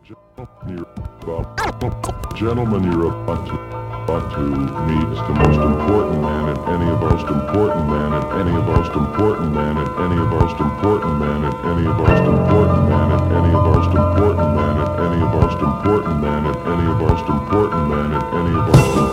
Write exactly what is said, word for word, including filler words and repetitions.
Gentlemen, you're about to, about to meet the most important man at any of most important man at any of most important man at any of most important man at any of most important man at any of most important man at any of most important man at any of most important man at any of most